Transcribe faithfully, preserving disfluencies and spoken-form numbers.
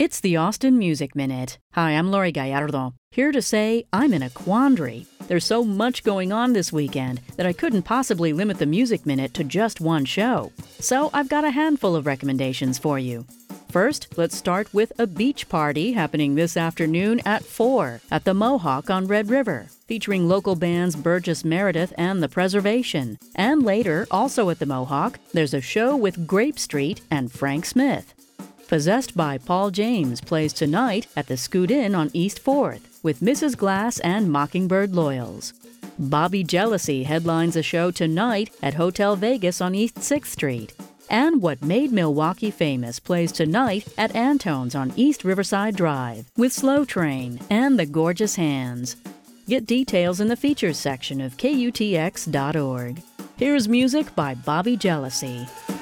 It's the Austin Music Minute. Hi, I'm Lori Gallardo, here to say I'm in a quandary. There's so much going on this weekend that I couldn't possibly limit the Music Minute to just one show. So I've got a handful of recommendations for you. First, let's start with a beach party happening this afternoon at four at the Mohawk on Red River, featuring local bands Burgess Meredith and The Preservation. And later, also at the Mohawk, there's a show with Grape Street and Frank Smith. Possessed by Paul James plays tonight at the Scoot Inn on East fourth with Missus Glass and Mockingbird Loyals. Bobby Jealousy headlines a show tonight at Hotel Vegas on East sixth Street. And What Made Milwaukee Famous plays tonight at Antone's on East Riverside Drive with Slow Train and The Gorgeous Hands. Get details in the features section of K U T X dot org. Here's music by Bobby Jealousy.